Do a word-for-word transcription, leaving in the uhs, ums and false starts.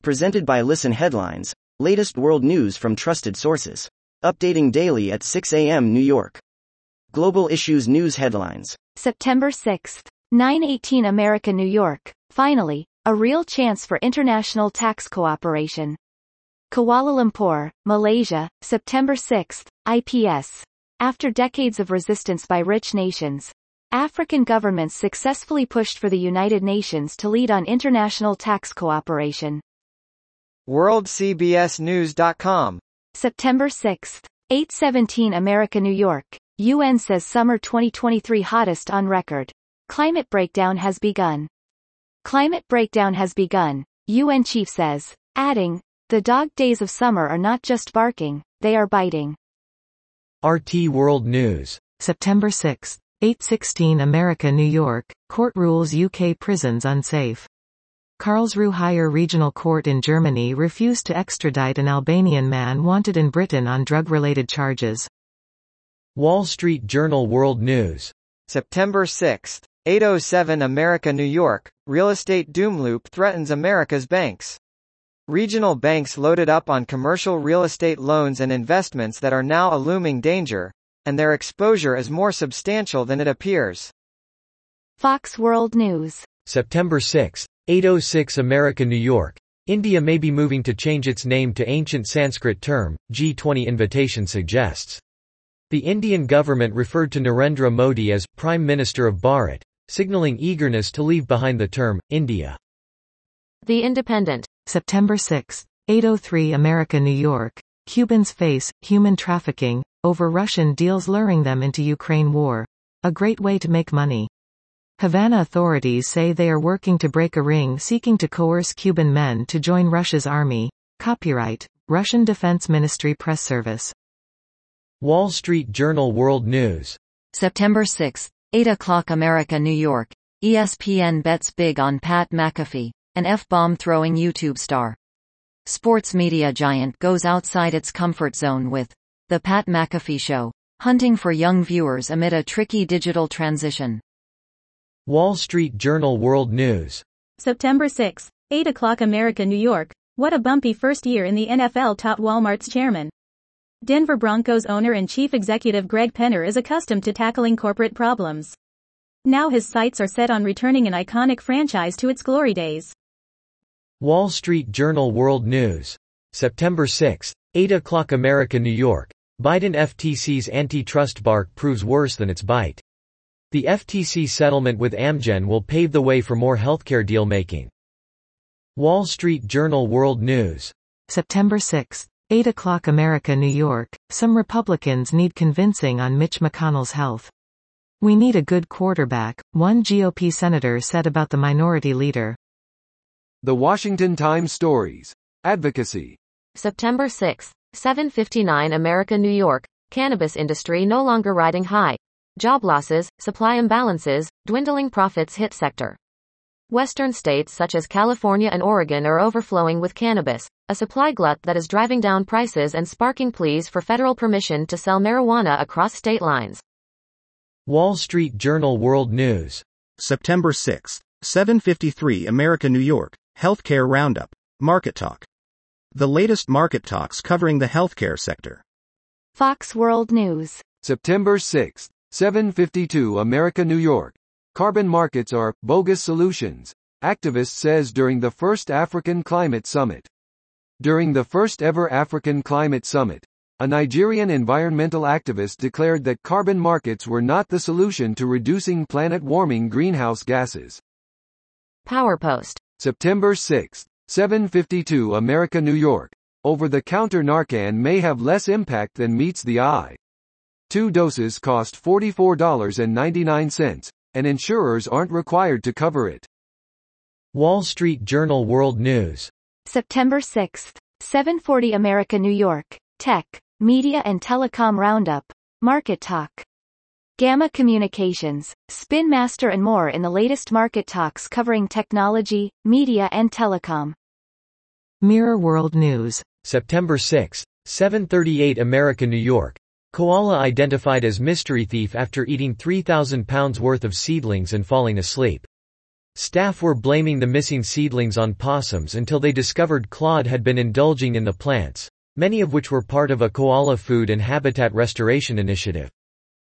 Presented by Listen Headlines, latest world news from trusted sources. Updating daily at six a m New York. Global Issues News Headlines. September sixth, nine eighteen America, New York. Finally, a real chance for international tax cooperation. Kuala Lumpur, Malaysia, September sixth, I P S. After decades of resistance by rich nations, African governments successfully pushed for the United Nations to lead on international tax cooperation. World C B S News dot com. September sixth, eight seventeen America, New York. U N says summer twenty twenty-three hottest on record. Climate breakdown has begun. Climate breakdown has begun, U N chief says, adding, the dog days of summer are not just barking, they are biting. R T World News. September sixth, eight sixteen America, New York. Court rules U K prisons unsafe. Karlsruhe Higher Regional Court in Germany refused to extradite an Albanian man wanted in Britain on drug-related charges. Wall Street Journal World News. September sixth, eight oh seven America, New York. Real estate doomloop threatens America's banks. Regional banks loaded up on commercial real estate loans and investments that are now a looming danger, and their exposure is more substantial than it appears. Fox World News. September sixth, eight oh six America, New York. India may be moving to change its name to ancient Sanskrit term, G twenty invitation suggests. The Indian government referred to Narendra Modi as Prime Minister of Bharat, signaling eagerness to leave behind the term, India. The Independent. September sixth, eight oh three America, New York. Cubans face human trafficking over Russian deals luring them into Ukraine war. A great way to make money. Havana authorities say they are working to break a ring seeking to coerce Cuban men to join Russia's army. Copyright, Russian Defense Ministry Press Service. Wall Street Journal World News. September sixth, eight o'clock America, New York. E S P N bets big on Pat McAfee, an F-bomb throwing YouTube star. Sports media giant goes outside its comfort zone with The Pat McAfee Show, hunting for young viewers amid a tricky digital transition. Wall Street Journal World News. September sixth, eight o'clock America, New York. What a bumpy first year in the N F L, taught Walmart's chairman. Denver Broncos owner and chief executive Greg Penner is accustomed to tackling corporate problems. Now his sights are set on returning an iconic franchise to its glory days. Wall Street Journal World News. September sixth, eight o'clock America, New York. Biden F T C's antitrust bark proves worse than its bite. The F T C settlement with Amgen will pave the way for more healthcare deal-making. Wall Street Journal World News. September sixth, eight o'clock America, New York. Some Republicans need convincing on Mitch McConnell's health. We need a good quarterback, one G O P senator said about the minority leader. The Washington Times Stories. Advocacy. September sixth, seven fifty-nine America, New York. Cannabis industry no longer riding high. Job losses, supply imbalances, dwindling profits hit sector. Western states such as California and Oregon are overflowing with cannabis, a supply glut that is driving down prices and sparking pleas for federal permission to sell marijuana across state lines. Wall Street Journal World News. September sixth, seven fifty-three America, New York. Healthcare Roundup. Market Talk. The latest market talks covering the healthcare sector. Fox World News. September sixth, seven fifty-two America, New York. Carbon markets are bogus solutions, activist says during the first African Climate Summit. During the first ever African Climate Summit, a Nigerian environmental activist declared that carbon markets were not the solution to reducing planet-warming greenhouse gases. Power Post. September sixth, seven fifty-two America, New York. Over-the-counter Narcan may have less impact than meets the eye. Two doses cost forty-four dollars and ninety-nine cents, and insurers aren't required to cover it. Wall Street Journal World News. September sixth, seven forty America, New York. Tech, Media and Telecom Roundup. Market Talk. Gamma Communications, Spin Master and more in the latest market talks covering technology, media and telecom. Mirror World News. September sixth, seven thirty-eight America, New York. Koala identified as mystery thief after eating three thousand pounds worth of seedlings and falling asleep. Staff were blaming the missing seedlings on possums until they discovered Claude had been indulging in the plants, many of which were part of a koala food and habitat restoration initiative.